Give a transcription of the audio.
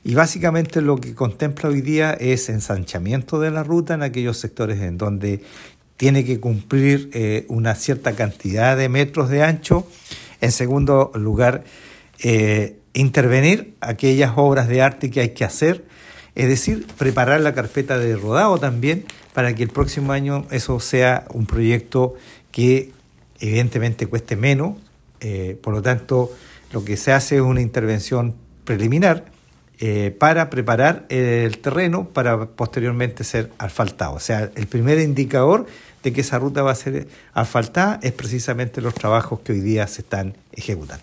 Y básicamente lo que contempla hoy día es ensanchamiento de la ruta en aquellos sectores en donde tiene que cumplir una cierta cantidad de metros de ancho. En segundo lugar, intervenir aquellas obras de arte que hay que hacer, es decir, preparar la carpeta de rodado también para que el próximo año eso sea un proyecto que evidentemente cueste menos. Por lo tanto, lo que se hace es una intervención preliminar para preparar el terreno para posteriormente ser asfaltado. O sea, el primer indicador de que esa ruta va a ser asfaltada es precisamente los trabajos que hoy día se están ejecutando.